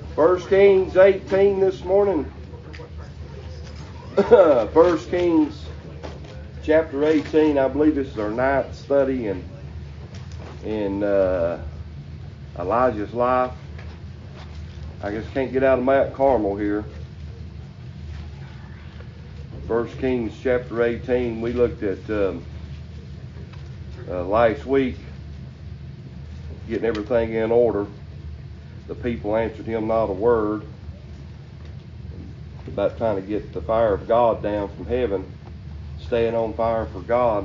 1 Kings 18 this morning. 1 Kings chapter 18. I believe this is our ninth study in Elijah's life. I just can't get out of Mount Carmel here. 1 Kings chapter 18. We looked at last week, getting everything in order. The people answered him not a word. About trying to get the fire of God down from heaven, staying on fire for God.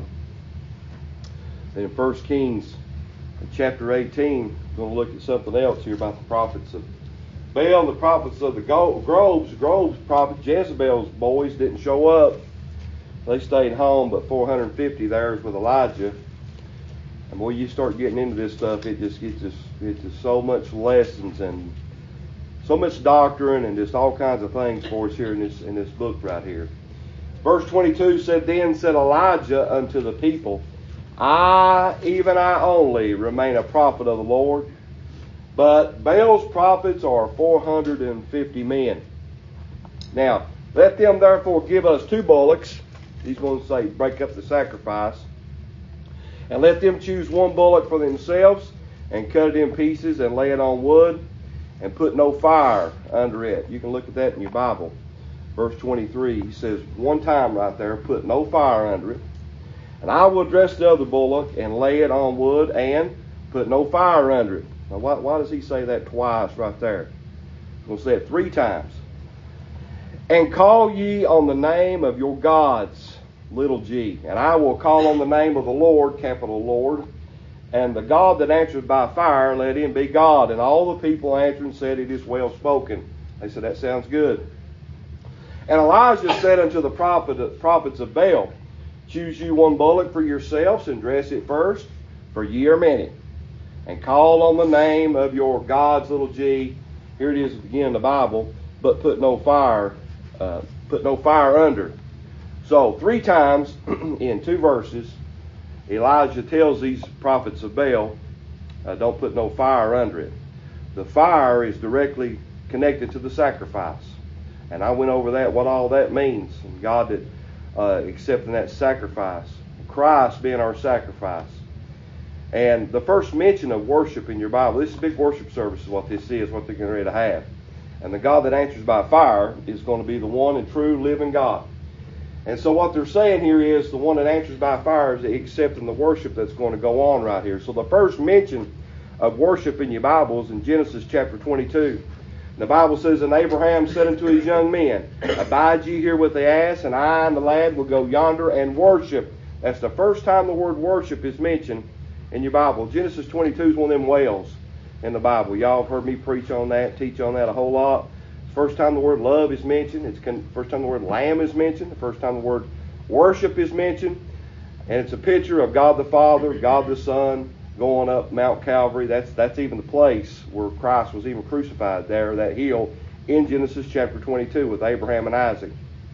Then in 1 Kings chapter 18, we're going to look at something else here about the prophets of Baal, the prophets of the groves. Groves prophet Jezebel's boys didn't show up. They stayed home, but 450 there is with Elijah. And boy, you start getting into this stuff, it just gets so much lessons and so much doctrine and just all kinds of things for us here in this book right here. Verse 22 said, Then said Elijah unto the people, I, even I only, remain a prophet of the Lord, but Baal's prophets are 450 men. Now, let them therefore give us 2 bullocks. He's going to say, break up the sacrifice. And let them choose 1 bullock for themselves, and cut it in pieces, and lay it on wood, and put no fire under it. You can look at that in your Bible. Verse 23, he says one time right there, put no fire under it. And I will dress the other bullock, and lay it on wood, and put no fire under it. Now, why does he say that twice right there? He's going to say it 3 times. And call ye on the name of your gods, little g. And I will call on the name of the Lord, capital Lord. And the God that answers by fire, let him be God. And all the people answered and said, It is well spoken. They said, That sounds good. And Elijah said unto the prophets of Baal, Choose you 1 bullock for yourselves, and dress it first, for ye are many. And call on the name of your gods, little g. Here it is again in the Bible, but put no fire under. So 3 times in 2 verses, Elijah tells these prophets of Baal, don't put no fire under it. The fire is directly connected to the sacrifice. And I went over that, what all that means. And God accepting that sacrifice. Christ being our sacrifice. And the first mention of worship in your Bible, this is a big worship service is what this is, what they're getting ready to have. And the God that answers by fire is going to be the one and true living God. And so what they're saying here is the one that answers by fire is accepting the worship that's going to go on right here. So the first mention of worship in your Bible is in Genesis chapter 22. The Bible says, And Abraham said unto his young men, Abide ye here with the ass, and I and the lad will go yonder and worship. That's the first time the word worship is mentioned in your Bible. Genesis 22 is one of them whales in the Bible. Y'all have heard me preach on that, teach on that a whole lot. First time the word love is mentioned. It's the first time the word lamb is mentioned. The first time the word worship is mentioned. And it's a picture of God the Father, God the Son, going up Mount Calvary. That's even the place where Christ was even crucified there, that hill in Genesis chapter 22 with Abraham and Isaac.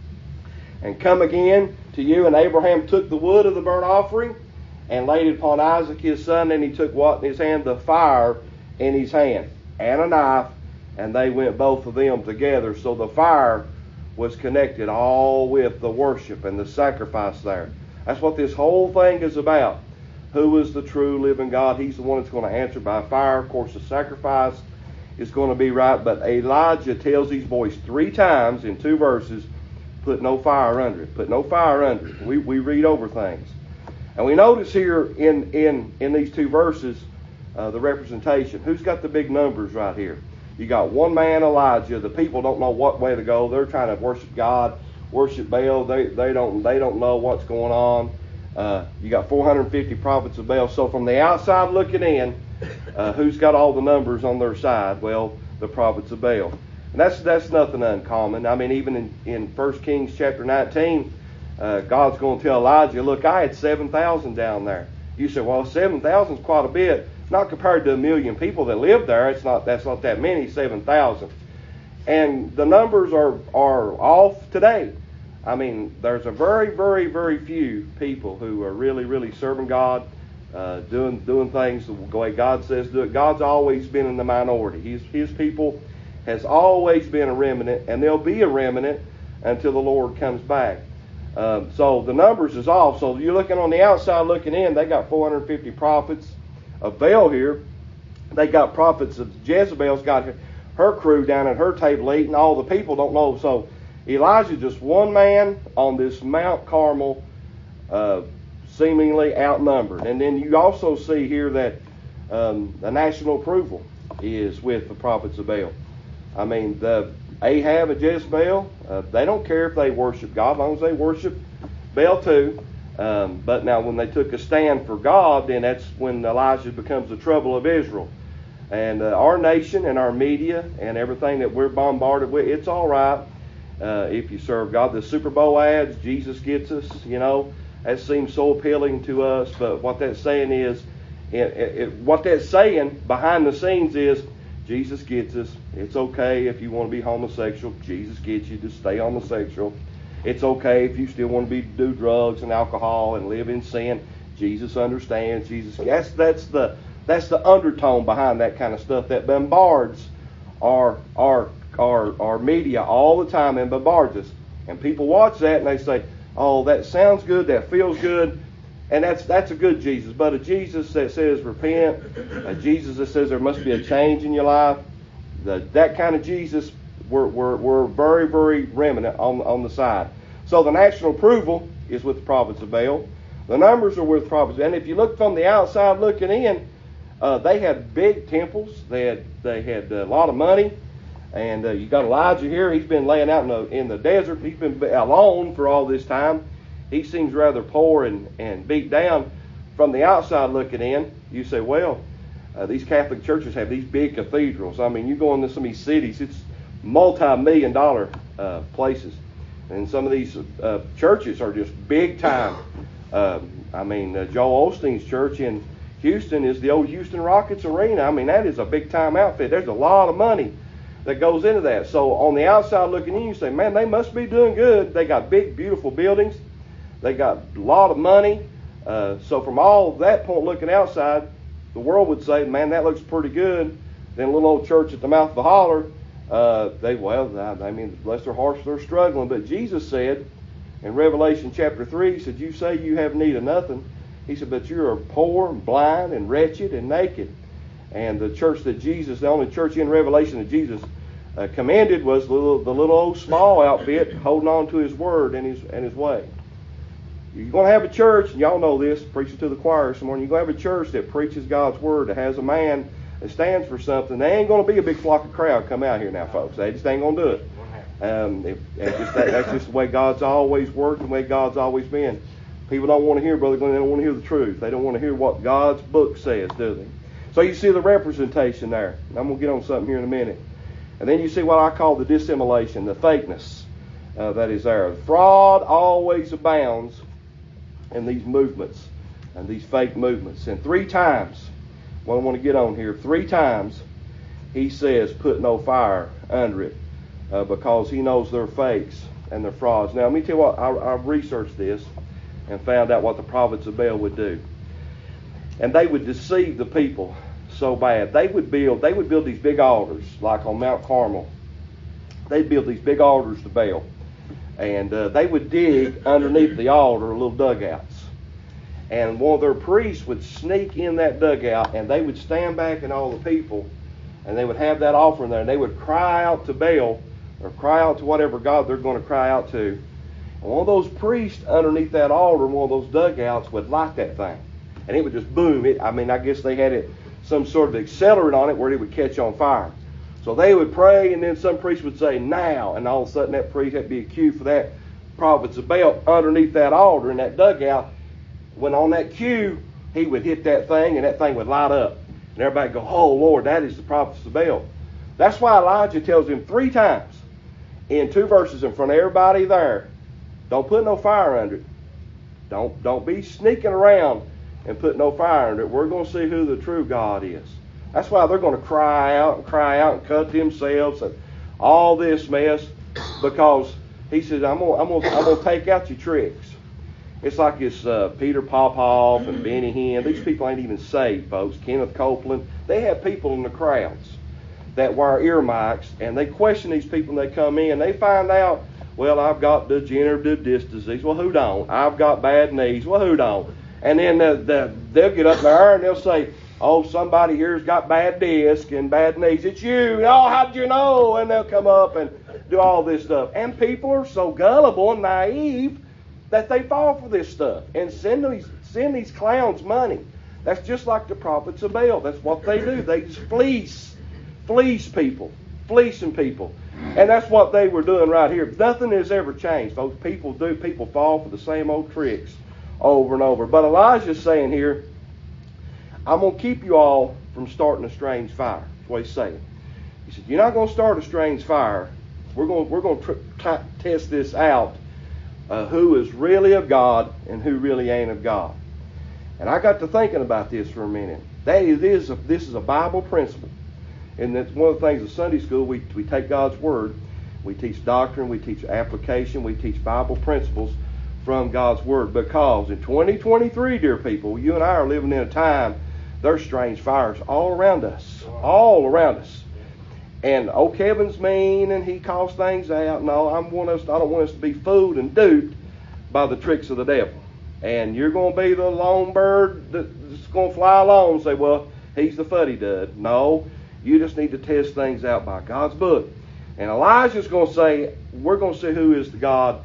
And come again to you, and Abraham took the wood of the burnt offering and laid it upon Isaac his son, and he took what in his hand? The fire in his hand, and a knife. And they went both of them together. So the fire was connected all with the worship and the sacrifice there. That's what this whole thing is about. Who is the true living God? He's the one that's going to answer by fire. Of course, the sacrifice is going to be right. But Elijah tells these boys 3 times in 2 verses, put no fire under it. Put no fire under it. We read over things. And we notice here in these 2 verses the representation. Who's got the big numbers right here? You got one man, Elijah. The people don't know what way to go. They're trying to worship God, worship Baal. They don't know what's going on. You got 450 prophets of Baal. So from the outside looking in, who's got all the numbers on their side? Well, the prophets of Baal. And that's nothing uncommon. I mean, even in 1 Kings chapter 19, God's going to tell Elijah, look, I had 7,000 down there. You say, well, 7,000 is quite a bit. Not compared to 1 million people that live there. That's not that many, 7,000. And the numbers are off today. I mean, there's a very, very, very few people who are really, really serving God, doing things the way God says do it. God's always been in the minority. His people has always been a remnant, and there'll be a remnant until the Lord comes back. So the numbers is off. So you're looking on the outside looking in, they got 450 prophets of Baal here. They got prophets of Jezebel's got her crew down at her table eating. All the people don't know. So Elijah just one man on this Mount Carmel, seemingly outnumbered. And then you also see here that the national approval is with the prophets of Baal. I mean, the Ahab and Jezebel, they don't care if they worship God, as long as they worship Baal too. But now when they took a stand for God, then that's when Elijah becomes the trouble of Israel. And our nation and our media and everything that we're bombarded with, it's all right if you serve God. The Super Bowl ads, Jesus gets us, that seems so appealing to us. But what that's saying is, what that's saying behind the scenes is, Jesus gets us. It's okay if you want to be homosexual. Jesus gets you to stay homosexual. It's okay if you still want to do drugs and alcohol and live in sin. Jesus understands. That's the undertone behind that kind of stuff that bombards our media all the time and bombards us. And people watch that and they say, "Oh, that sounds good. That feels good." And that's a good Jesus. But a Jesus that says repent, a Jesus that says there must be a change in your life, that kind of Jesus, we're very, very remnant on the side. So the national approval is with the prophets of Baal. The numbers are with the prophets. And if you look from the outside looking in, they had big temples. They had a lot of money. And you got Elijah here. He's been laying out in the desert. He's been alone for all this time. He seems rather poor and beat down. From the outside looking in, you say, well, these Catholic churches have these big cathedrals. I mean, you go into some of these cities, it's multi-million-dollar places. And some of these churches are just big time. Joel Osteen's church in Houston is the old Houston Rockets Arena. I mean, that is a big time outfit. There's a lot of money that goes into that. So on the outside looking in, you say, man, they must be doing good. They got big, beautiful buildings. They got a lot of money. So from all that point looking outside, the world would say, man, that looks pretty good. Then a little old church at the mouth of the holler, bless their hearts, they're struggling. But Jesus said in Revelation chapter 3, he said, you say you have need of nothing. He said, but you are poor and blind and wretched and naked. And the church that Jesus, the only church in Revelation that Jesus commended was the little old small outfit holding on to his word and his way. You're going to have a church, and y'all know this, preaching to the choir this morning, you're going to have a church that preaches God's word, that has a man that stands for something. There ain't going to be a big flock of crowd come out here now, folks. They just ain't going to do it. That's just the way God's always worked, the way God's always been. People don't want to hear, Brother Glenn, they don't want to hear the truth. They don't want to hear what God's book says, do they? So you see the representation there. And I'm going to get on something here in a minute. And then you see what I call the dissimulation, the fakeness that is there. Fraud always abounds in these movements and these fake movements. And 3 times, what I want to get on here, 3 times he says put no fire under it because he knows they're fakes and they're frauds. Now let me tell you what, I researched this and found out what the prophets of Baal would do. And they would deceive the people so bad. They would build these big altars like on Mount Carmel. They'd build these big altars to Baal. And they would dig underneath the altar little dugouts. And one of their priests would sneak in that dugout, and they would stand back and all the people, and they would have that offering there, and they would cry out to Baal, or cry out to whatever God they're going to cry out to. And one of those priests underneath that altar, one of those dugouts, would light that thing. And it would just boom. I guess they had some sort of accelerant on it where it would catch on fire. So they would pray, and then some priest would say, now. And all of a sudden that priest had to be a cue for that prophets of Baal underneath that altar in that dugout. When on that cue, he would hit that thing, and that thing would light up. And everybody would go, oh, Lord, that is the prophets of Baal. That's why Elijah tells him 3 times in 2 verses in front of everybody there, don't put no fire under it. Don't be sneaking around and put no fire under it. We're going to see who the true God is. That's why they're going to cry out and cut themselves and all this mess, because he says, I'm going to take out your tricks. It's like this Peter Popoff and Benny Hinn. These people ain't even saved, folks. Kenneth Copeland. They have people in the crowds. that wear ear mics, and they question these people when they come in. They find out, well, I've got degenerative disc disease. Well, who don't? I've got bad knees. Well, who don't? And then they'll get up there and they'll say, oh, somebody here's got bad disc and bad knees. It's you. Oh, how'd you know? And they'll come up and do all this stuff. And people are so gullible and naive that they fall for this stuff and send these clowns money. That's just like the prophets of Baal. That's what they do. They just fleecing people. And that's what they were doing right here. Nothing has ever changed, folks. People fall for the same old tricks over and over. But Elijah's saying here, I'm going to keep you all from starting a strange fire. That's what he's saying. He said, you're not going to start a strange fire. We're going to test this out, who is really of God and who really ain't of God. And I got to thinking about this for a minute. This is a Bible principle. And that's one of the things in Sunday school, we take God's Word, we teach doctrine, we teach application, we teach Bible principles from God's Word. Because in 2023, dear people, you and I are living in a time, there's strange fires all around us. All around us. And Kevin's mean and he calls things out. No, I don't want us to be fooled and duped by the tricks of the devil. And you're going to be the lone bird that's going to fly along and say, well, he's the fuddy-dud. No, you just need to test things out by God's book. And Elijah's going to say, we're going to see who's got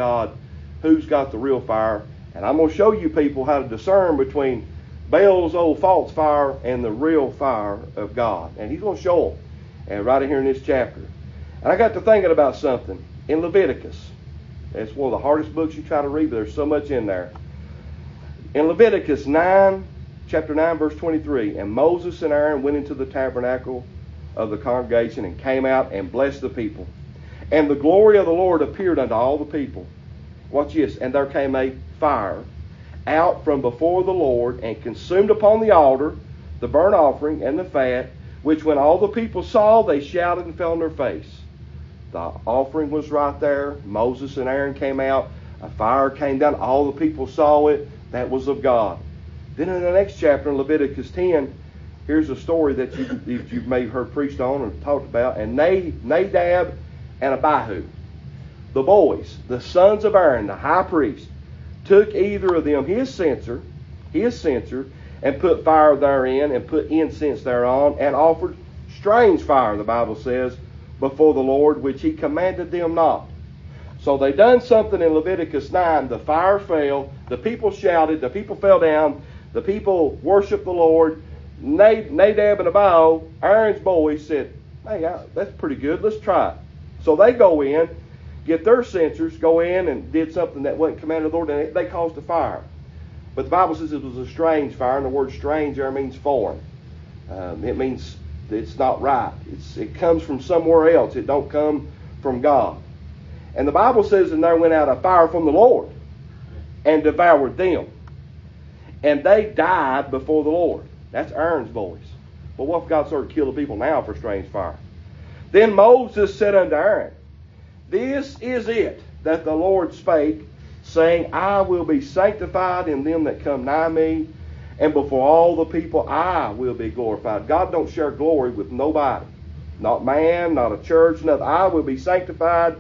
the real fire. And I'm going to show you people how to discern between Baal's old false fire and the real fire of God. And he's going to show them. And right here in this chapter. And I got to thinking about something. In Leviticus. It's one of the hardest books you try to read, but there's so much in there. In Leviticus 9, chapter 9, verse 23, and Moses and Aaron went into the tabernacle of the congregation and came out and blessed the people. And the glory of the Lord appeared unto all the people. Watch this. And there came a fire out from before the Lord and consumed upon the altar the burnt offering and the fat, which when all the people saw, they shouted and fell on their face. The offering was right there. Moses and Aaron came out. A fire came down. All the people saw it. That was of God. Then in the next chapter, in Leviticus 10, here's a story that you may have heard preached on or talked about. And Nadab and Abihu, the boys, the sons of Aaron, the high priest, took either of them his censer, and put fire therein, and put incense thereon, and offered strange fire, the Bible says, before the Lord, which he commanded them not. So they done something in Leviticus 9. The fire fell. The people shouted. The people fell down. The people worshiped the Lord. Nadab and Abihu, Aaron's boys, said, hey, that's pretty good. Let's try it. So they go in, get their censers, go in and did something that wasn't commanded of the Lord, and they caused a fire. But the Bible says it was a strange fire, and the word strange there means foreign. It means it's not right. It comes from somewhere else. It don't come from God. And the Bible says, and there went out a fire from the Lord and devoured them. And they died before the Lord. That's Aaron's boys. But what if God started to kill the people now for strange fire? Then Moses said unto Aaron, this is it that the Lord spake, saying, I will be sanctified in them that come nigh me, and before all the people I will be glorified. God don't share glory with nobody. Not man, not a church, nothing. I will be sanctified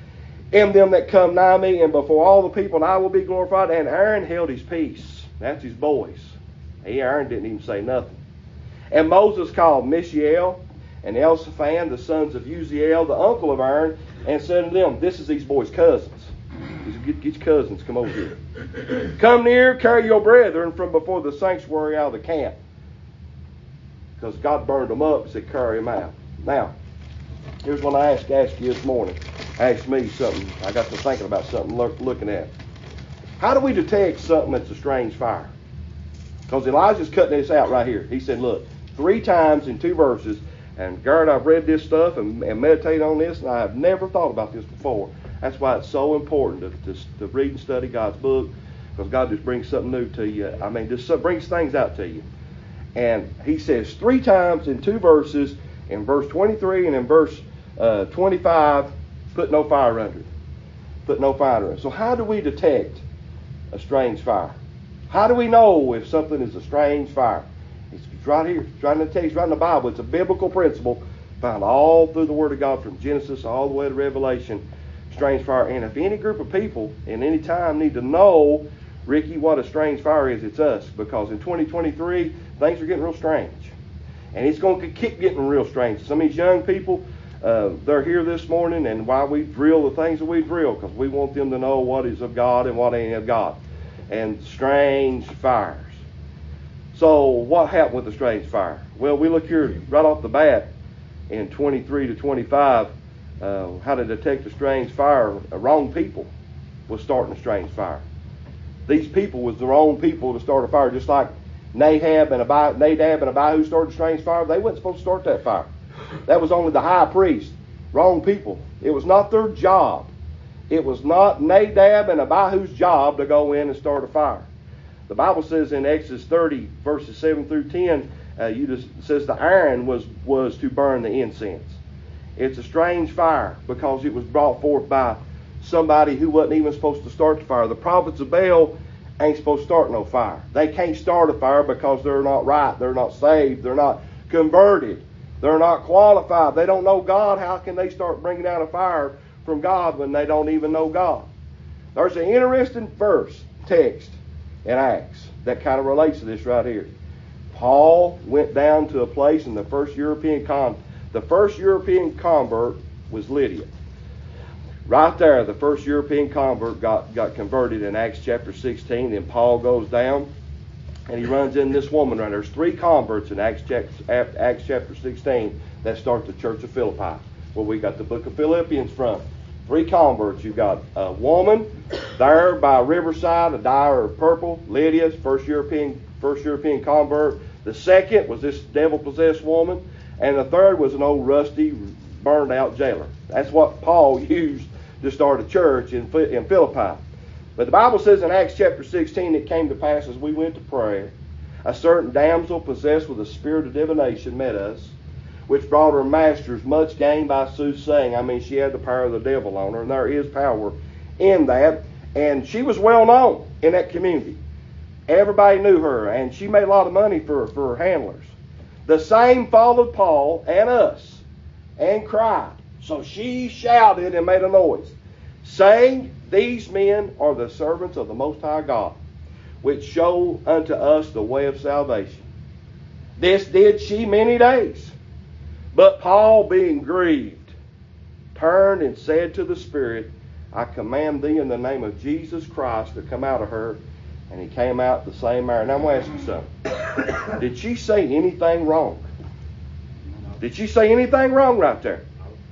in them that come nigh me, and before all the people I will be glorified. And Aaron held his peace. That's his boys. Aaron didn't even say nothing. And Moses called Mishael and Elzaphan, the sons of Uzziel, the uncle of Aaron, and said to them, this is these boys' cousins. He said, get your cousins, come over here. Come near, carry your brethren from before the sanctuary out of the camp. Because God burned them up, said carry them out. Now, here's what I asked you this morning. Asked me something. I got to thinking about something looking at. How do we detect something that's a strange fire? Because Elijah's cutting this out right here. He said, look, 3 times in 2 verses, and Garrett, I've read this stuff and meditated on this, and I have never thought about this before. That's why it's so important to read and study God's book, because God just brings something new to you. I mean, just brings things out to you. And he says 3 times in 2 verses, in verse 23 and in verse 25, put no fire under it. Put no fire under it. So how do we detect a strange fire? How do we know if something is a strange fire? It's right here. It's right in the text, right in the Bible. It's a biblical principle. Found all through the Word of God from Genesis all the way to Revelation. Strange fire. And if any group of people in any time need to know, Ricky, what a strange fire is, it's us. Because in 2023, things are getting real strange. And it's going to keep getting real strange. Some of these young people, they're here this morning, and why we drill the things that we drill, because we want them to know what is of God and what ain't of God. And strange fires. So what happened with the strange fire? Well, we look here right off the bat in 23 to 25, how to detect a strange fire. Wrong people was starting a strange fire. These people was the wrong people to start a fire, just like Nadab and Abihu started a strange fire. They weren't supposed to start that fire. That was only the high priest. Wrong people. It was not their job. It was not Nadab and Abihu's job to go in and start a fire. The Bible says in Exodus 30, verses 7 through 10, it says the iron was to burn the incense. It's a strange fire because it was brought forth by somebody who wasn't even supposed to start the fire. The prophets of Baal ain't supposed to start no fire. They can't start a fire because they're not right. They're not saved. They're not converted. They're not qualified. They don't know God. How can they start bringing out a fire from God when they don't even know God? There's an interesting text in Acts that kind of relates to this right here. Paul went down to a place in the first European convert was Lydia. Right there, the first European convert got converted in Acts chapter 16. Then Paul goes down and he runs in this woman right there. There's 3 converts in Acts chapter 16 that start the church of Philippi, where we got the book of Philippians from. 3 converts. You've got a woman there by Riverside, a dyer of purple, Lydia, first European convert. The second was this devil-possessed woman. And the third was an old rusty, burned-out jailer. That's what Paul used to start a church in Philippi. But the Bible says in Acts chapter 16, it came to pass as we went to prayer, a certain damsel possessed with a spirit of divination met us, which brought her masters much gain by soothsaying. I mean, she had the power of the devil on her, and there is power in that. And she was well known in that community. Everybody knew her, and she made a lot of money for her handlers. The same followed Paul and us, and cried. So she shouted and made a noise, saying, These men are the servants of the Most High God, which show unto us the way of salvation. This did she many days. But Paul, being grieved, turned and said to the Spirit, I command thee in the name of Jesus Christ to come out of her. And he came out the same manner. Now I'm going to ask you something. Did she say anything wrong? Did she say anything wrong right there?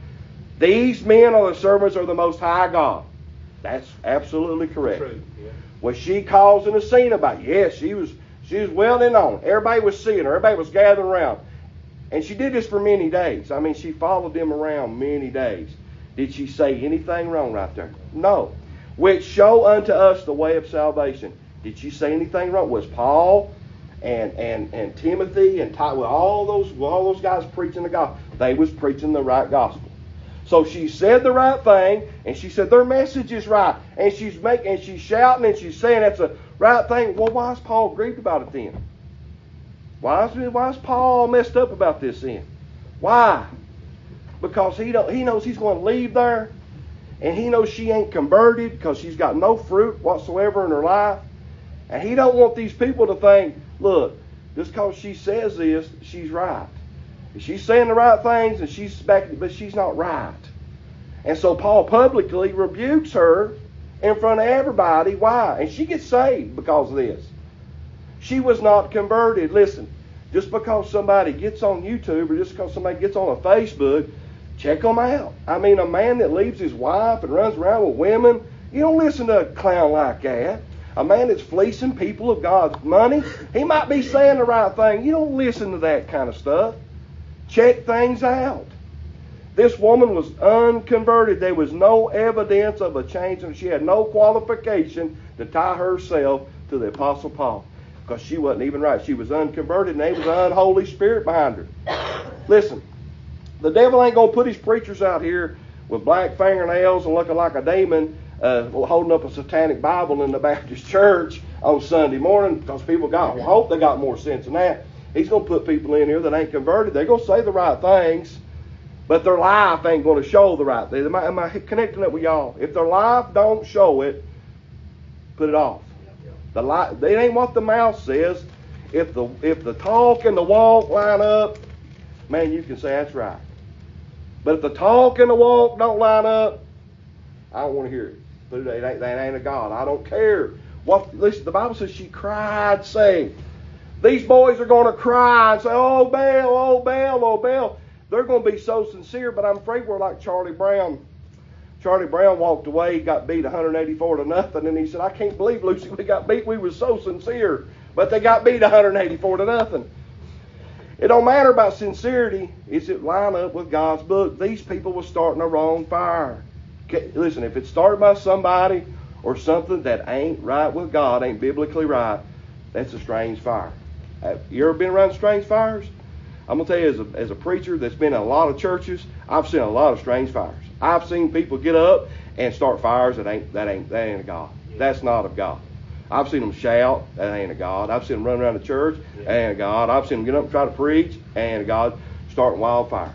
These men are the servants of the Most High God. That's absolutely correct. True, yeah. Was she causing a scene about it? Yes, she was well known. Everybody was seeing her. Everybody was gathering around. And she did this for many days. I mean, she followed them around many days. Did she say anything wrong right there? No. Which show unto us the way of salvation. Did she say anything wrong? Was Paul and Timothy and all those guys preaching the gospel? They was preaching the right gospel. So she said the right thing, and she said their message is right, and she's shouting and she's saying that's the right thing. Well, why is Paul grieved about it then? Why is Paul messed up about this then? Why? Because he knows he's going to leave there, and he knows she ain't converted because she's got no fruit whatsoever in her life. And he don't want these people to think, look, just because she says this, she's right. She's saying the right things, and but she's not right. And so Paul publicly rebukes her in front of everybody. Why? And she gets saved because of this. She was not converted. Listen, just because somebody gets on YouTube or just because somebody gets on a Facebook, check them out. I mean, a man that leaves his wife and runs around with women, you don't listen to a clown like that. A man that's fleecing people of God's money, he might be saying the right thing. You don't listen to that kind of stuff. Check things out. This woman was unconverted. There was no evidence of a change, and she had no qualification to tie herself to the Apostle Paul because she wasn't even right. She was unconverted, and there was an unholy spirit behind her. Listen, the devil ain't going to put his preachers out here with black fingernails and looking like a demon holding up a satanic Bible in the Baptist church on Sunday morning because people hope they got more sense than that. He's going to put people in here that ain't converted. They're going to say the right things, but their life ain't going to show the right thing. Am I connecting it with y'all? If their life don't show it, put it off. It ain't what the mouth says. If the talk and the walk line up, man, you can say that's right. But if the talk and the walk don't line up, I don't want to hear it. But that ain't a God. I don't care. Listen, the Bible says she cried, saying, these boys are going to cry and say, oh, Baal, oh, Baal, oh, Baal. They're going to be so sincere, but I'm afraid we're like Charlie Brown. Charlie Brown walked away, he got beat 184-0, and he said, I can't believe, Lucy, we got beat. We were so sincere, but they got beat 184-0. It don't matter about sincerity. Is it line up with God's book? These people were starting the wrong fire. Okay, listen, if it's started by somebody or something that ain't right with God, ain't biblically right, that's a strange fire. You ever been around strange fires? I'm going to tell you, as a preacher that's been in a lot of churches, I've seen a lot of strange fires. I've seen people get up and start fires that ain't of God. That's not of God. I've seen them shout, that ain't of God. I've seen them run around the church, that ain't of God. I've seen them get up and try to preach, that ain't of God. Starting wildfires.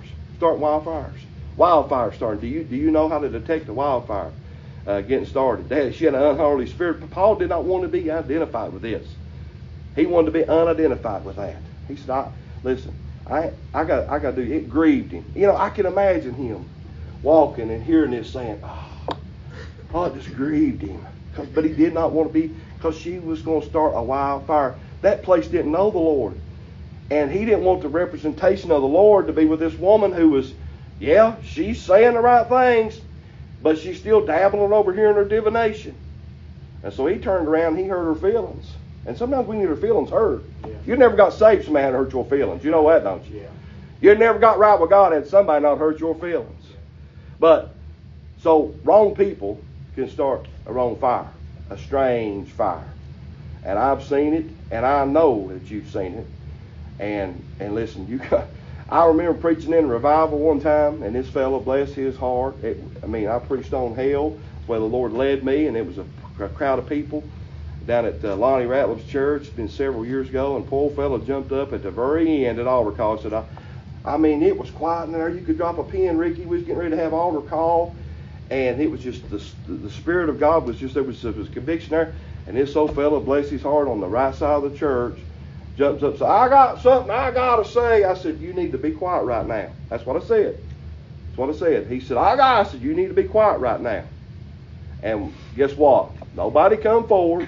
Wildfires starting. Do you know how to detect a wildfire getting started? She had an unholy spirit. But Paul did not want to be identified with this. He wanted to be unidentified with that. He said, listen, I got to do it. It grieved him. You know, I can imagine him walking and hearing this saying, oh, it just grieved him. But he did not want to be, because she was going to start a wildfire. That place didn't know the Lord. And he didn't want the representation of the Lord to be with this woman who was, yeah, she's saying the right things, but she's still dabbling over here in her divination. And so he turned around and he hurt her feelings. And sometimes we need our feelings hurt. Yeah. You never got saved, somebody had hurt your feelings. You know that, don't you? Yeah. You never got right with God, and somebody not hurt your feelings. Yeah. But, so wrong people can start a wrong fire, a strange fire. And I've seen it, and I know that you've seen it. And listen, I remember preaching in a revival one time, and this fellow, bless his heart, I preached on hell. That's where the Lord led me, and it was a crowd of people down at Lonnie Ratlip's church. It's been several years ago, and poor fellow jumped up at the very end at altar call. Said, it was quiet in there. You could drop a pin, Ricky. We was getting ready to have altar call, and it was just the Spirit of God was just there was conviction there. And this old fellow, bless his heart, on the right side of the church, jumps up and says, I got something I got to say. I said, you need to be quiet right now. That's what I said. That's what I said. He said, I said, you need to be quiet right now. And guess what? Nobody come forward.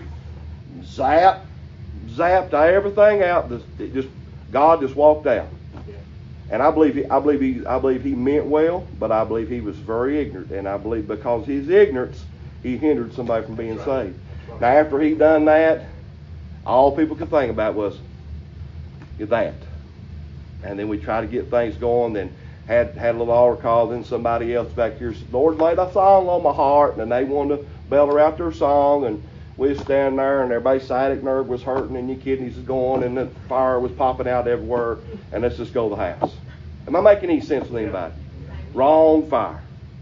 Zapped everything out. God just walked out. And I believe he meant well, but I believe he was very ignorant. And I believe because his ignorance, he hindered somebody from being saved. Now, after he done that, all people could think about was that. And then we tried to get things going. Then had a little altar call. Then somebody else back here said, Lord laid a song on my heart. And they wanted to belter out their song. And we was standing there, and everybody's sciatic nerve was hurting, and your kidneys was going, and the fire was popping out everywhere. And let's just go to the house. Am I making any sense with anybody? Wrong fire.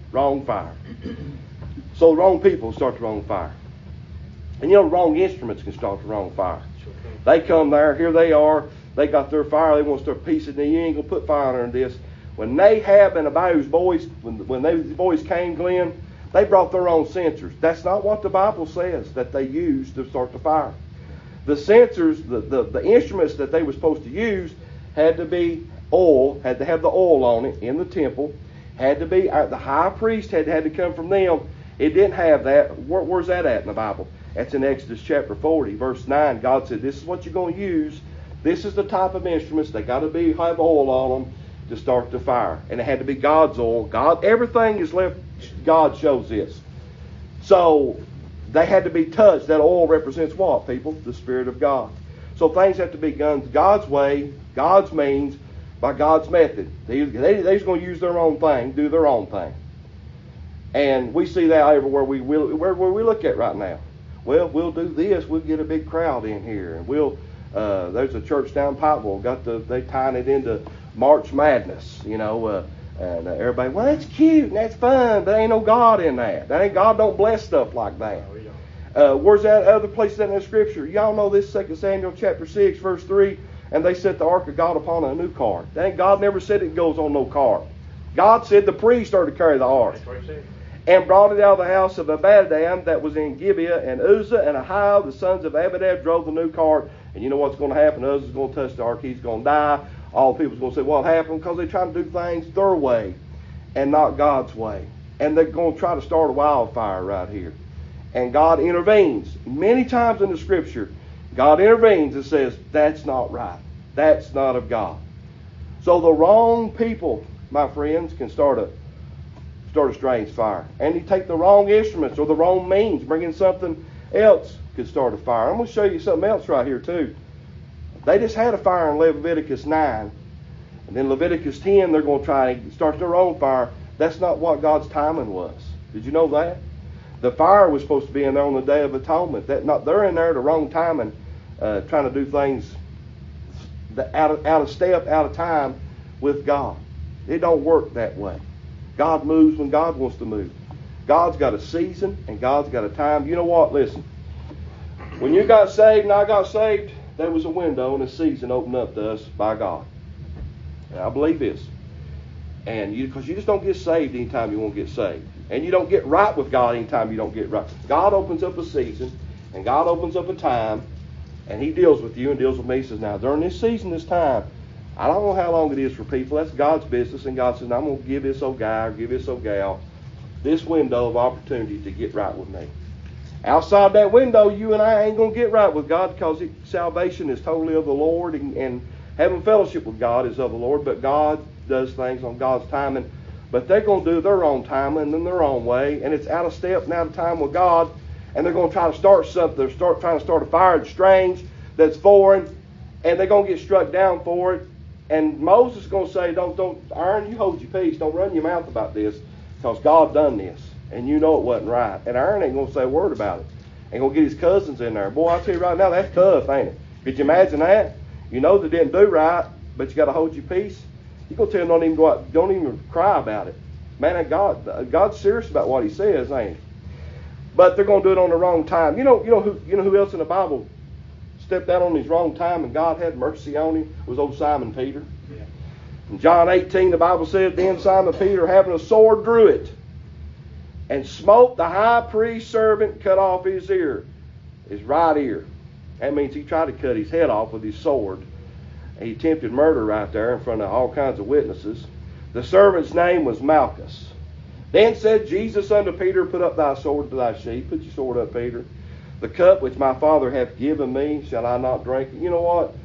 So the wrong people start the wrong fire. And the wrong instruments can start the wrong fire. They come there, here they are, they got their fire, they want to start piecing it. You ain't going to put fire under this. When Nahab and Abihu's boys, when those boys came, Glenn, they brought their own censers. That's not what the Bible says that they used to start the fire. The censers, the instruments that they were supposed to use had to be oil, had to have the oil on it in the temple, had to be, the high priest had to come from them. It didn't have that. Where's that at in the Bible? That's in Exodus chapter 40, verse 9. God said, this is what you're going to use. This is the type of instruments. They got to have oil on them to start the fire. And it had to be God's oil. Everything is left, God shows this. So they had to be touched. That oil represents what, people? The Spirit of God. So things have to be done God's way, God's means, by God's method. They're just going to use their own thing, do their own thing. And we see that everywhere we look at right now. Well, we'll do this. We'll get a big crowd in here, and there's a church down Pikeville. They tying it into March Madness, and everybody. Well, that's cute and that's fun, but ain't no God in that. God don't bless stuff like that. Where's that other place in the Scripture? Y'all know this, 2 Samuel chapter 6, verse 3. And they set the ark of God upon a new cart. God never said it goes on no cart. God said the priests are to carry the ark. And brought it out of the house of Abinadab that was in Gibeah, and Uzzah and Ahio, the sons of Abinadab, drove the new cart. And you know what's going to happen? Uzzah's going to touch the ark. He's going to die. All the people's going to say, what happened? Because they're trying to do things their way and not God's way. And they're going to try to start a wildfire right here. And God intervenes. Many times in the Scripture, God intervenes and says, that's not right. That's not of God. So the wrong people, my friends, can start a strange fire. And you take the wrong instruments or the wrong means, bringing something else could start a fire. I'm going to show you something else right here too. They just had a fire in Leviticus 9. And then Leviticus 10, they're going to try and start their own fire. That's not what God's timing was. Did you know that? The fire was supposed to be in there on the Day of Atonement. They're in there at the wrong timing, trying to do things out of step, out of time with God. It don't work that way. God moves when God wants to move. God's got a season and God's got a time. You know what? Listen. When you got saved and I got saved, there was a window and a season opened up to us by God. And I believe this. And because you just don't get saved anytime you won't get saved. And you don't get right with God anytime you don't get right. God opens up a season and God opens up a time and He deals with you and deals with me. He says, now during this season, this time, I don't know how long it is for people. That's God's business. And God says, now I'm going to give this old guy or give this old gal this window of opportunity to get right with me. Outside that window, you and I ain't going to get right with God because salvation is totally of the Lord and having fellowship with God is of the Lord. But God does things on God's timing. But they're going to do their own timing and their own way. And it's out of step and out of time with God. And they're going to try to start something. They're trying to start a fire that's strange, that's foreign. And they're going to get struck down for it. And Moses is going to say, don't, Aaron, you hold your peace. Don't run your mouth about this because God done this. And you know it wasn't right. And Aaron ain't going to say a word about it. Ain't going to get his cousins in there. Boy, I'll tell you right now, that's tough, ain't it? Could you imagine that? You know they didn't do right, but you got to hold your peace. You're going to tell them don't even go out, don't even cry about it. Man, God's serious about what He says, ain't He? But they're going to do it on the wrong time. You know who else in the Bible stepped out on his wrong time and God had mercy on him? It was old Simon Peter. Yeah. In John 18, the Bible says, then Simon Peter, having a sword, drew it and smote the high priest's servant, cut off his ear, his right ear. That means he tried to cut his head off with his sword. And he attempted murder right there in front of all kinds of witnesses. The servant's name was Malchus. Then said Jesus unto Peter, put up thy sword to thy sheath. Put your sword up, Peter. The cup which my Father hath given me, shall I not drink it? You know what?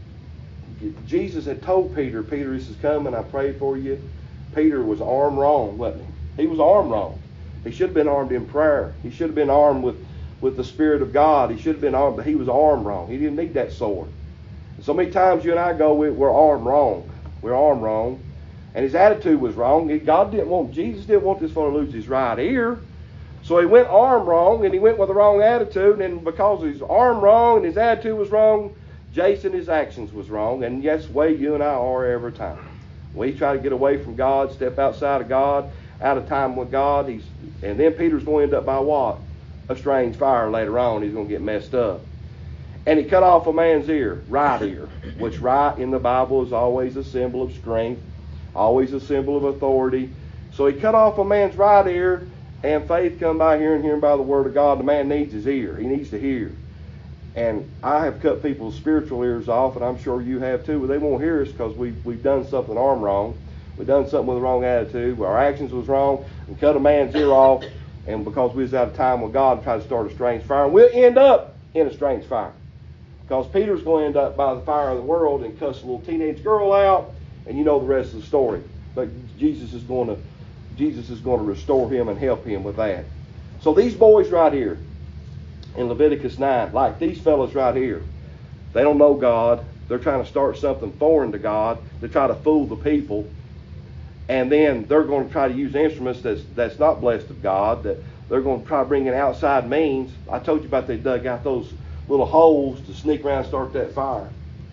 Jesus had told Peter, this is coming, I prayed for you. Peter was armed wrong, wasn't he? He was armed wrong. He should have been armed in prayer. He should have been armed with the Spirit of God. He should have been armed, but he was armed wrong. He didn't need that sword. And so many times you and I go, we're armed wrong. We're armed wrong. And his attitude was wrong. Jesus didn't want this fellow to lose his right ear. So he went armed wrong, and he went with the wrong attitude. And because his arm wrong and his attitude was wrong, Jason, his actions was wrong. And that's the way you and I are every time. We try to get away from God, step outside of God, out of time with God. And then Peter's going to end up by what? A strange fire later on. He's going to get messed up. And he cut off a man's ear, right ear, which right in the Bible is always a symbol of strength, always a symbol of authority. So he cut off a man's right ear, and faith come by hearing, hearing by the word of God. The man needs his ear. He needs to hear. And I have cut people's spiritual ears off, and I'm sure you have too, but they won't hear us because we've done something arm wrong. We've done something with the wrong attitude. Our actions was wrong. We cut a man's ear off, and because we was out of time with God and tried to start a strange fire, and we'll end up in a strange fire. Because Peter's going to end up by the fire of the world and cuss a little teenage girl out, and you know the rest of the story. But Jesus is going to restore him and help him with that. So these boys right here in Leviticus 9, like these fellows right here, they don't know God. They're trying to start something foreign to God to try to fool the people. And then they're going to try to use instruments that's not blessed of God, that they're going to try to bring in outside means. I told you about they dug out those little holes to sneak around and start that fire.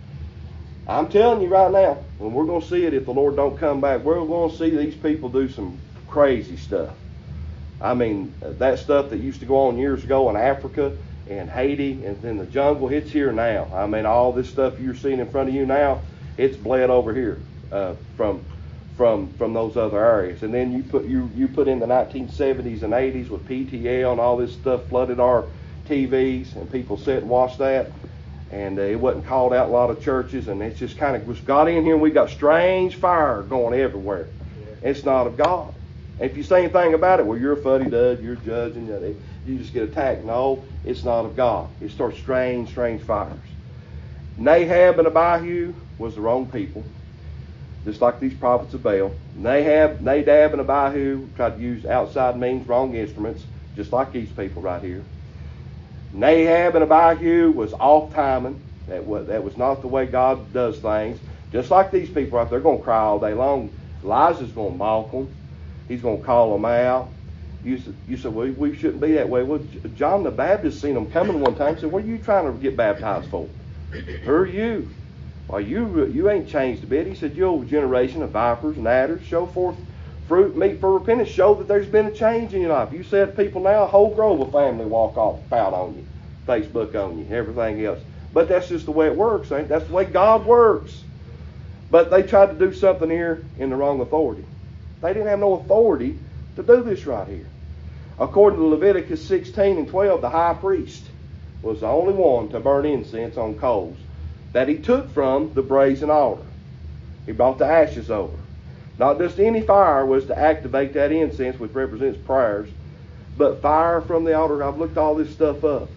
I'm telling you right now, when we're going to see it, if the Lord don't come back, we're going to see these people do some crazy stuff. I mean, that stuff that used to go on years ago in Africa and Haiti and in the jungle, it's here now. I mean, all this stuff you're seeing in front of you now, it's bled over here from from those other areas. And then you put in the 1970s and 80s with PTL and all this stuff flooded our TVs, and people sit and watch that, and it wasn't called out in a lot of churches, and it's just kind of just got in here, and we got strange fire going everywhere. Yeah. It's not of God. And if you say anything about it, well, you're a fuddy-dud, you're judging, you just get attacked. No, it's not of God. It starts strange fires. Nahab and Abihu was the wrong people, just like these prophets of Baal. Nadab and Abihu tried to use outside means, wrong instruments, just like these people right here. Nahab and Abihu was off timing. That was not the way God does things. Just like these people right there, they're going to cry all day long. Elijah's going to mock them. He's going to call them out. You said, well, we shouldn't be that way. Well, John the Baptist seen them coming one time and said, what are you trying to get baptized for? Who are you? Well, you ain't changed a bit. He said, you old generation of vipers and adders, show forth fruit, meet for repentance. Show that there's been a change in your life. You said people now, a whole grove of family walk off, pout on you, Facebook on you, everything else. But that's just the way it works, ain't it? That's the way God works. But they tried to do something here in the wrong authority. They didn't have no authority to do this right here. According to Leviticus 16 and 12, the high priest was the only one to burn incense on coals that he took from the brazen altar. He brought the ashes over. Not just any fire was to activate that incense, which represents prayers, but fire from the altar. I've looked all this stuff up.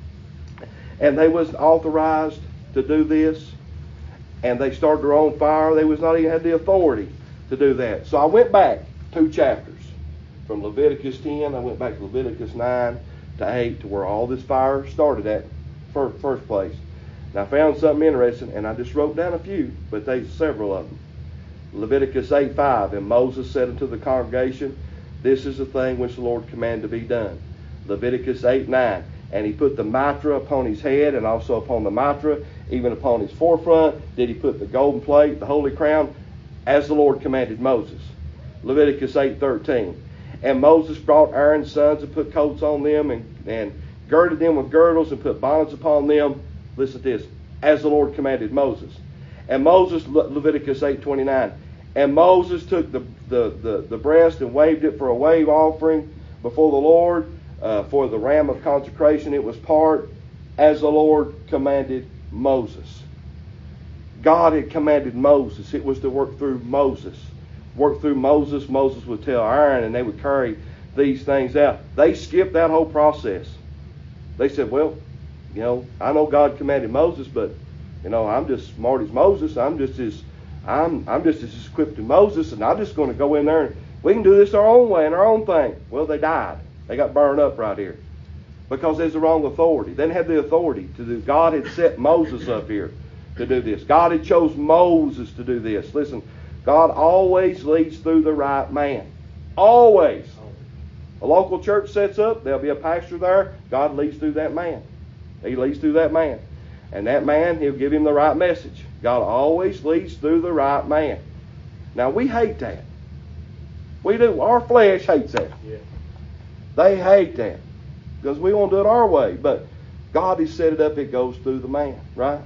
And they wasn't authorized to do this. And they started their own fire. They was not even had the authority to do that. So I went back 2 chapters. From Leviticus 10, I went back to Leviticus 9 to 8 to where all this fire started at first place. And I found something interesting, and I just wrote down a few, but there's several of them. Leviticus 8:5, and Moses said unto the congregation, this is the thing which the Lord commanded to be done. Leviticus 8:9, and he put the mitra upon his head, and also upon the mitra, even upon his forefront, did he put the golden plate, the holy crown, as the Lord commanded Moses. Leviticus 8:13, and Moses brought Aaron's sons and put coats on them, and girded them with girdles, and put bonnets upon them. Listen to this, as the Lord commanded Moses. And Moses, Leviticus 8:29, and Moses took the breast and waved it for a wave offering before the Lord, for the ram of consecration. It was part as the Lord commanded Moses. God had commanded Moses. It was to work through Moses. Work through Moses. Moses would tell Aaron, and they would carry these things out. They skipped that whole process. They said, well, I know God commanded Moses, but I'm just smart as Moses. I'm just as equipped as Moses, and I'm just going to go in there and we can do this our own way and our own thing. Well, they died. They got burned up right here because there's the wrong authority. They didn't have the authority to do. God had set Moses up here to do this. God had chose Moses to do this. Listen, God always leads through the right man. Always. A local church sets up, there'll be a pastor there. God leads through that man. He leads through that man. And that man, he'll give him the right message. God always leads through the right man. Now, we hate that. We do. Our flesh hates that. Yeah. They hate that because we want to do it our way. But God has set it up, it goes through the man, right?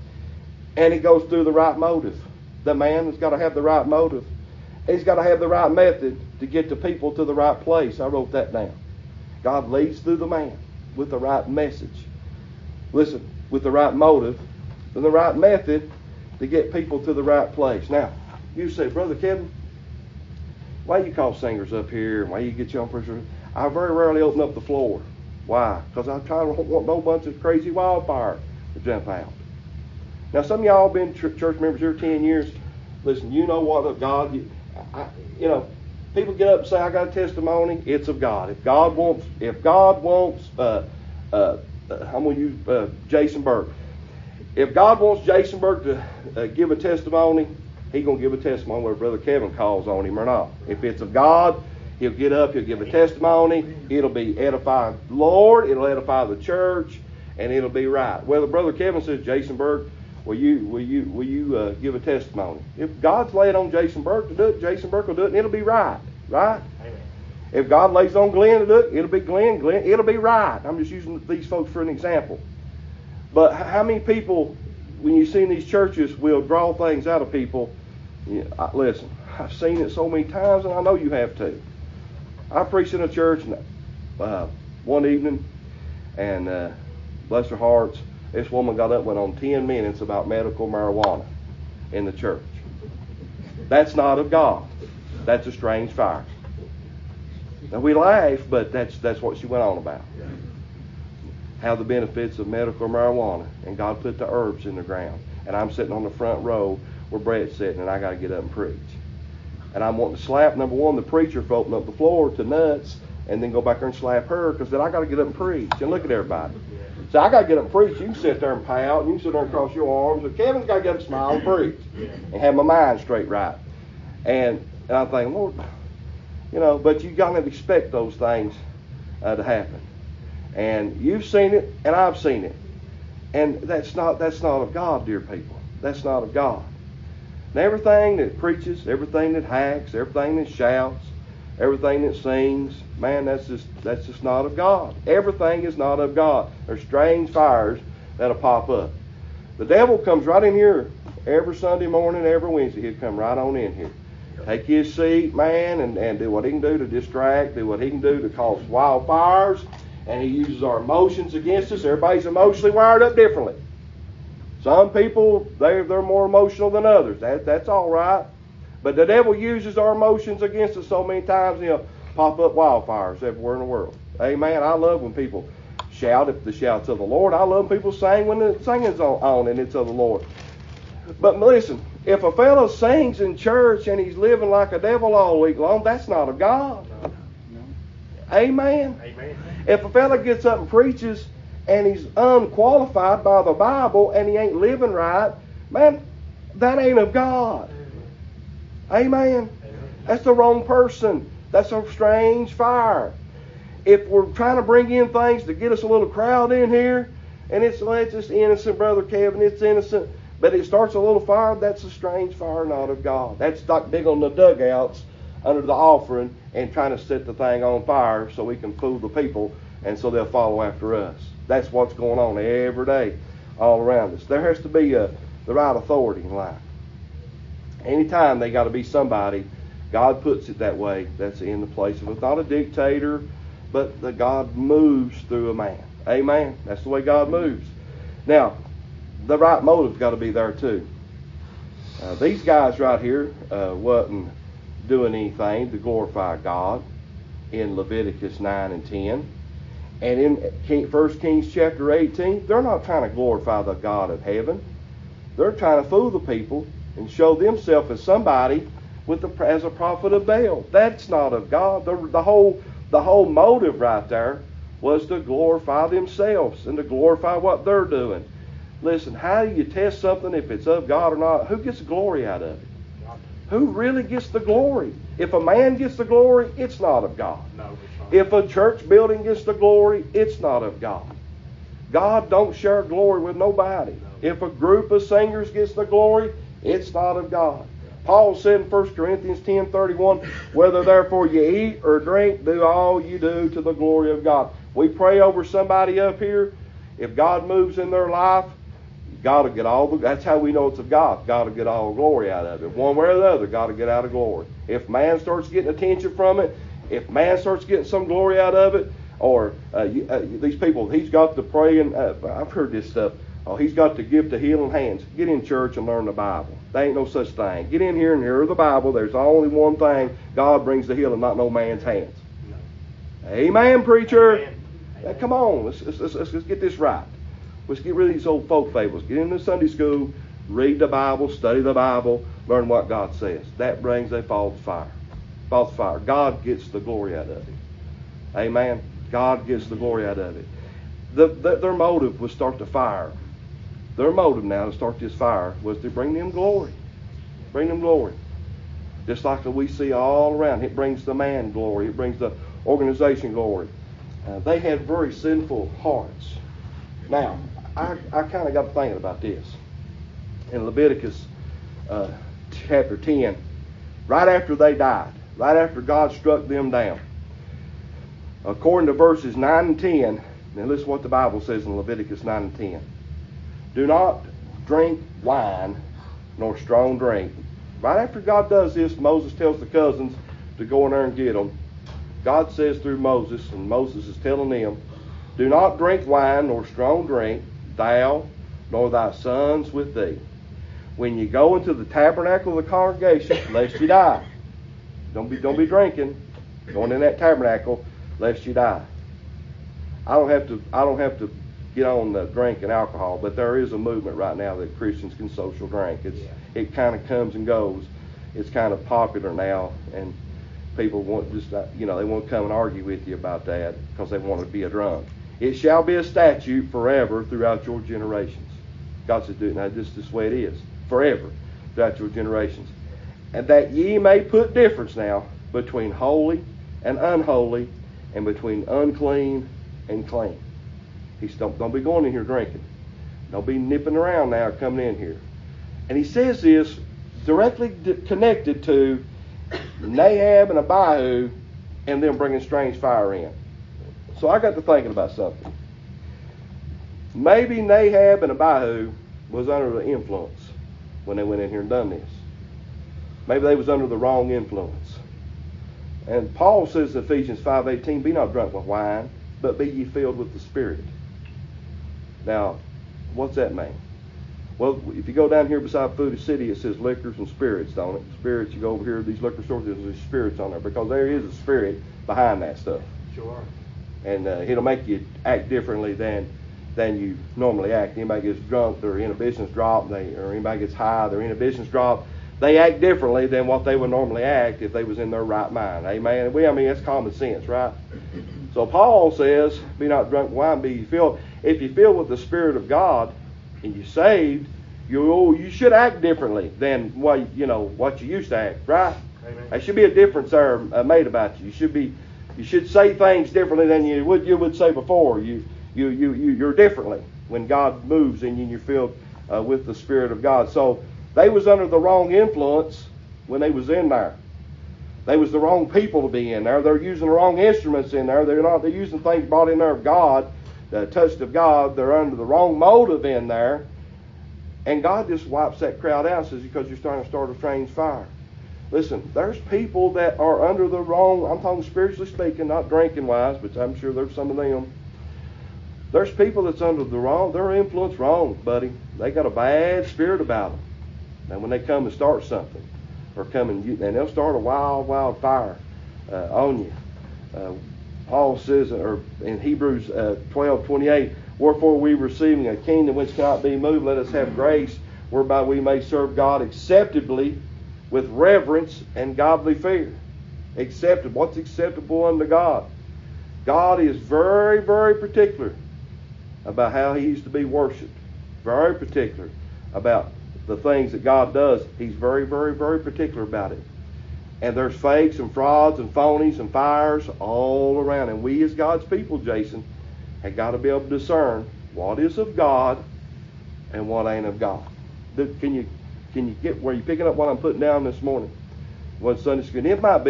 And it goes through the right motive. The man has got to have the right motive. He's got to have the right method to get the people to the right place. I wrote that down. God leads through the man with the right message. Listen, with the right motive and the right method to get people to the right place. Now, you say, Brother Kevin, why you call singers up here? Why you get you on pressure? I very rarely open up the floor. Why? Because I try to want no bunch of crazy wildfire to jump out. Now, some of y'all been church members here 10 years. Listen, you know what of God. People get up and say, I got a testimony. It's of God. If God wants, I'm going to use Jason Burke. If God wants Jason Burke to give a testimony, he's going to give a testimony whether Brother Kevin calls on him or not. If it's of God, he'll get up, he'll give a testimony. It'll be edifying the Lord, it'll edify the church, and it'll be right. Whether Brother Kevin says, Jason Burke, will you give a testimony? If God's laid on Jason Burke to do it, Jason Burke will do it, and it'll be right. Right? Amen. If God lays on Glenn to do it, it'll be Glenn. It'll be right. I'm just using these folks for an example. But how many people, when you see in these churches, will draw things out of people? Listen, I've seen it so many times, and I know you have too. I preached in a church one evening, and bless their hearts, this woman got up and went on 10 minutes about medical marijuana in the church. That's not of God. That's a strange fire. Now we laugh, but that's what she went on about. How the benefits of medical marijuana, and God put the herbs in the ground. And I'm sitting on the front row where Brett's sitting, and I got to get up and preach. And I'm wanting to slap, number one, the preacher for opening up the floor to nuts, and then go back there and slap her, because then I got to get up and preach and look at everybody. So I got to get up and preach. You can sit there and pout, and you can sit there and cross your arms, but Kevin's got to get up and smile and preach and have my mind straight right. And I'm thinking, Lord, but you got to expect those things to happen. And you've seen it, and I've seen it. And that's not of God, dear people. That's not of God. And everything that preaches, everything that hacks, everything that shouts, everything that sings, man, that's just not of God. Everything is not of God. There's strange fires that'll pop up. The devil comes right in here every Sunday morning, every Wednesday. He'll come right on in here. Take his seat, man, and do what he can do to distract, do what he can do to cause wildfires. And he uses our emotions against us. Everybody's emotionally wired up differently. Some people, they're more emotional than others. That's all right. But the devil uses our emotions against us so many times, he'll pop up wildfires everywhere in the world. Amen. I love when people shout, if the shout's of the Lord. I love when people sing when the singing's on and it's of the Lord. But listen, if a fellow sings in church and he's living like a devil all week long, that's not of God. No. Amen. Amen. If a fella gets up and preaches and he's unqualified by the Bible and he ain't living right, man, that ain't of God. Amen. That's the wrong person. That's a strange fire. If we're trying to bring in things to get us a little crowd in here, and it's just innocent, Brother Kevin, it's innocent, but it starts a little fire, that's a strange fire, not of God. That's like big on the dugouts under the offering and trying to set the thing on fire so we can fool the people and so they'll follow after us. That's what's going on every day all around us. There has to be the right authority in life. Anytime they got to be somebody, God puts it that way, that's in the place of it. Not a dictator, but that God moves through a man. Amen. That's the way God moves. Now, the right motive's got to be there too. These guys right here wasn't doing anything to glorify God in Leviticus 9 and 10. And in 1 Kings chapter 18, they're not trying to glorify the God of heaven. They're trying to fool the people and show themselves as somebody as a prophet of Baal. That's not of God. The whole motive right there was to glorify themselves and to glorify what they're doing. Listen, how do you test something if it's of God or not? Who gets the glory out of it? Who really gets the glory? If a man gets the glory, it's not of God. No, if a church building gets the glory, it's not of God. God don't share glory with nobody. No. If a group of singers gets the glory, it's not of God. Paul said in 1 Corinthians 10:31, whether therefore you eat or drink, do all you do to the glory of God. We pray over somebody up here. If God moves in their life, God will get all the, that's how we know it's of God. God will get all the glory out of it. One way or the other, God will get out of glory. If man starts getting attention from it, if man starts getting some glory out of it, or these people, he's got to pray, and I've heard this stuff, he's got the gift of healing hands. Get in church and learn the Bible. There ain't no such thing. Get in here and hear the Bible. There's only one thing. God brings the healing, not no man's hands. No. Amen, preacher. Amen. Now, come on, let's get this right. Let's get rid of these old folk fables. Get into Sunday school, read the Bible, study the Bible, learn what God says. That brings a false fire. False fire. God gets the glory out of it. Amen. God gets the glory out of it. Their motive was start the fire. Their motive now to start this fire was to bring them glory. Bring them glory. Just like we see all around. It brings the man glory. It brings the organization glory. They had very sinful hearts. Now, I kind of got to thinking about this. In Leviticus chapter 10, right after they died, right after God struck them down, according to verses 9 and 10, now listen what the Bible says in Leviticus 9 and 10. Do not drink wine nor strong drink, Right after God does this, Moses tells the cousins to go in there and get them. God says through Moses, and Moses is telling them, do not drink wine nor strong drink, thou nor thy sons with thee, when you go into the tabernacle of the congregation, lest you die. Don't be drinking, going in that tabernacle, lest you die. I don't have to get on the drink and alcohol, but there is a movement right now that Christians can social drink. It kind of comes and goes. It's kind of popular now, and people want they want to come and argue with you about that because they want to be a drunk. It shall be a statute forever throughout your generations. God says, now this is the way it is, forever throughout your generations. And that ye may put difference now between holy and unholy, and between unclean and clean. He said, don't be going in here drinking. Don't be nipping around now coming in here. And he says this directly connected to Nahab and Abihu and them bringing strange fire in. So I got to thinking about something. Maybe Nahab and Abihu was under the influence when they went in here and done this. Maybe they was under the wrong influence. And Paul says in Ephesians 5:18, be not drunk with wine, but be ye filled with the Spirit. Now, what's that mean? Well, if you go down here beside Food City, it says liquors and spirits, don't it? Spirits, you go over here to these liquor stores, there's spirits on there, because there is a spirit behind that stuff. Sure. And it'll make you act differently than you normally act. Anybody gets drunk, their inhibitions drop, or anybody gets high, their inhibitions drop. They act differently than what they would normally act if they was in their right mind. Amen. That's common sense, right? So Paul says, be not drunk with wine, be ye filled. If you filled with the Spirit of God and you're saved, you should act differently than what you used to act, right? Amen. There should be a difference there made about you. You should say things differently than you would say before. You're differently when God moves in you and you're filled with the Spirit of God. So they was under the wrong influence when they was in there. They was the wrong people to be in there. They're using the wrong instruments in there. They're using things brought in there of God, the touch of God. They're under the wrong motive in there. And God just wipes that crowd out and says, because you're starting to start a strange fire. Listen, there's people that are under the wrong, I'm talking spiritually speaking, not drinking wise, but I'm sure there's some of them. There's people that's under the wrong, they're influenced wrong, buddy. They got a bad spirit about them. And when they come and start something, or come and they'll start a wild fire on you. Paul says, or in Hebrews 12:28, wherefore we receiving a kingdom which cannot be moved, let us have grace whereby we may serve God acceptably with reverence and godly fear. Acceptable. What's acceptable unto God? God is very, very particular about how He is to be worshipped. Very particular about the things that God does. He's very, very, very particular about it. And there's fakes and frauds and phonies and fires all around. And we as God's people, Jason, have got to be able to discern what is of God and what ain't of God. Can you get where you're picking up what I'm putting down this morning? One Sunday school.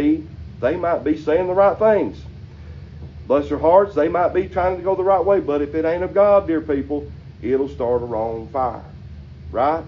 They might be saying the right things. Bless their hearts, they might be trying to go the right way. But if it ain't of God, dear people, it'll start a wrong fire. Right?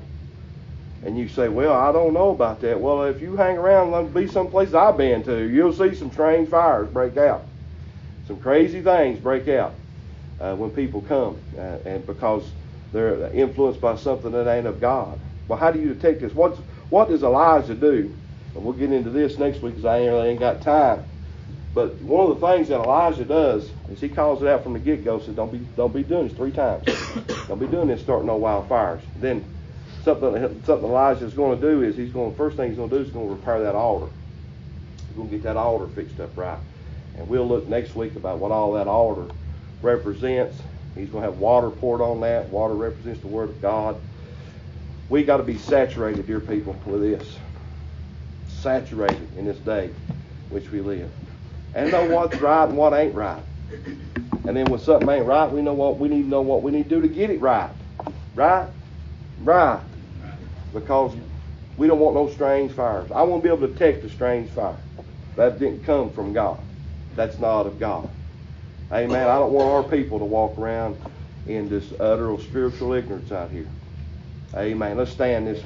And you say, well, I don't know about that. Well, if you hang around and be some places I've been to, you'll see some strange fires break out. Some crazy things break out when people come. And because they're influenced by something that ain't of God. Well, how do you detect this? What does Elijah do? And we'll get into this next week because I really ain't got time. But one of the things that Elijah does is he calls it out from the get-go. Says, don't be doing this 3 times. Don't be doing this, starting no wildfires. Then something Elijah's going to do is first thing he's going to do is going to repair that altar. He's going to get that altar fixed up right. And we'll look next week about what all that altar represents. He's going to have water poured on that. Water represents the Word of God. We got to be saturated, dear people, with this. Saturated in this day which we live. And know what's right and what ain't right. And then when something ain't right, we need to know what we need to do to get it right. Right? Right. Because we don't want no strange fires. I want to be able to detect a strange fire. That didn't come from God. That's not of God. Amen. I don't want our people to walk around in this utter spiritual ignorance out here. Amen. Let's stand this